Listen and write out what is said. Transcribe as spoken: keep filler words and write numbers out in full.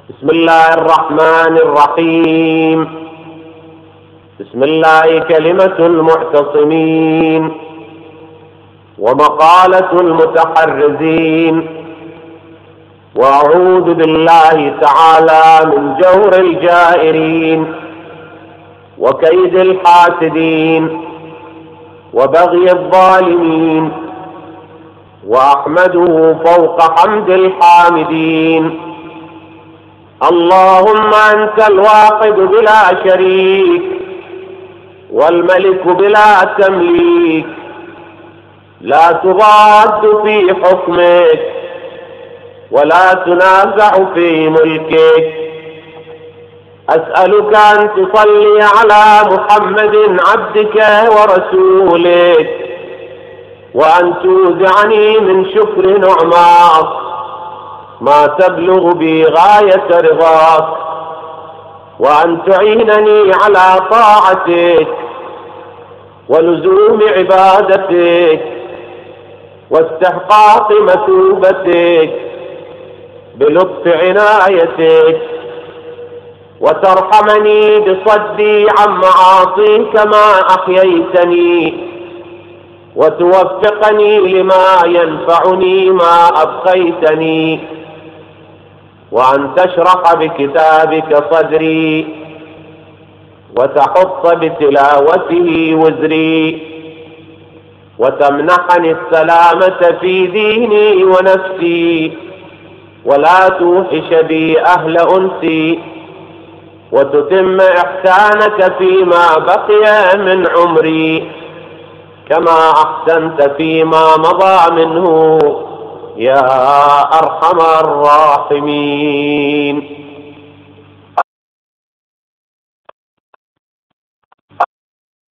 بسم الله الرحمن الرحيم. بسم الله كلمة المعتصمين ومقالة المتحرزين. وأعوذ بالله تعالى من جور الجائرين وكيد الحاسدين وبغي الظالمين، وأحمده فوق حمد الحامدين. اللهم أنت الواحد بلا شريك والملك بلا تمليك، لا تضاد في حكمك ولا تنازع في ملكك. أسألك أن تصلي على محمد عبدك ورسولك، وأن توزعني من شكر نعماك ما تبلغ بي غاية رضاك، وأن تعينني على طاعتك ولزوم عبادتك واستحقاق مثوبتك بلطف عنايتك، وترحمني بصدي عن معاصيك ما أحييتني، وتوفقني لما ينفعني ما أبقيتني، وأن تشرح بكتابك صدري وتحط بتلاوته وزري، وتمنحني السلامة في ديني ونفسي، ولا توحش بي أهل أنسي، وتتم إحسانك فيما بقي من عمري كما أحسنت فيما مضى منه يا أرحم الراحمين.